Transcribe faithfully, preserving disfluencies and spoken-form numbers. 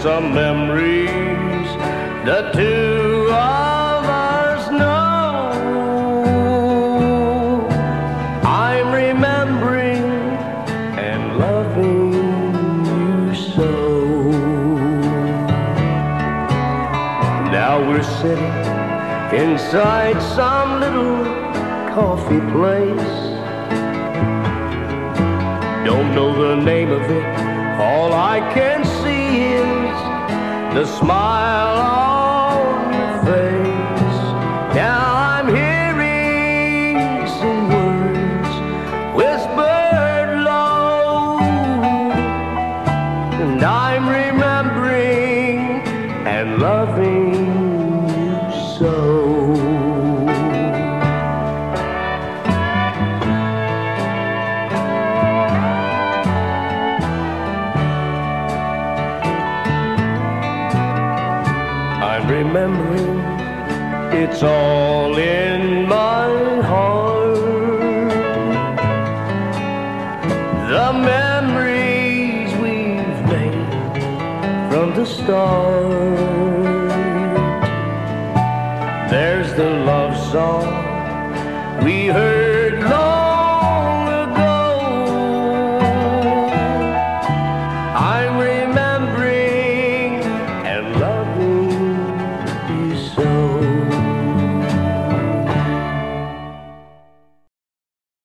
some memories the two of us know. I'm remembering and loving you so. Now we're sitting inside some little coffee place. Don't know the name of it, all I can see is the smile on your face. Now I'm hearing some words whispered low, and I'm remembering and loving you so. I'm remembering, it's all in my heart. The memories we've made from the start. There's the love song we heard